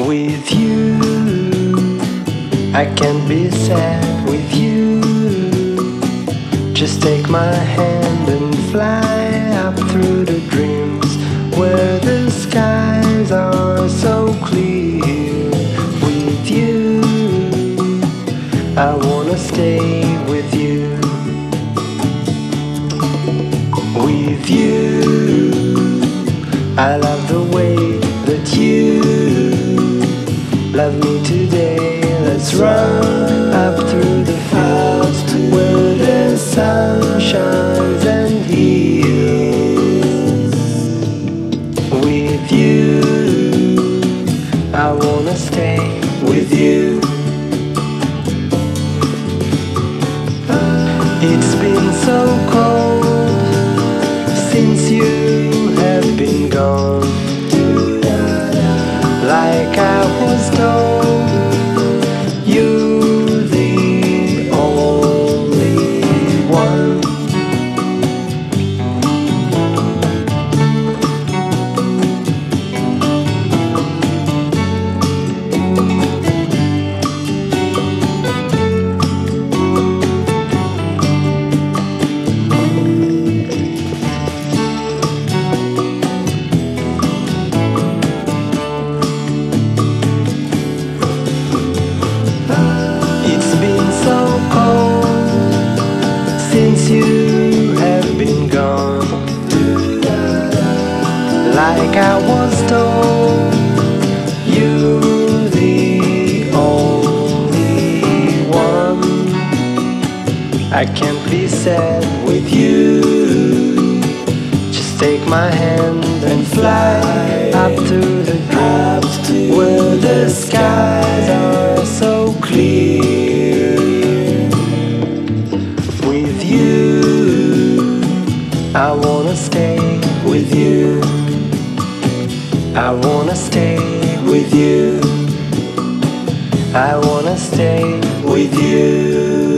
With you, I can't be sad with you. Just take my hand and fly up through the dreams where the skies are so clear. With you, I wanna stay with you. With you, I love the way that you love me today. Let's run up through the fields where the sun shines and heals. With you, I wanna stay with you. It's been so cold since you have been gone. Like I was told, you're the only one. It's been so cold since you have been gone. Like I was told, you're the only one. I can't be sad with you. Just take my hand and fly up to the dreams where the skies are so clear. With you, I wanna stay with you. I wanna stay with you. I wanna stay with you.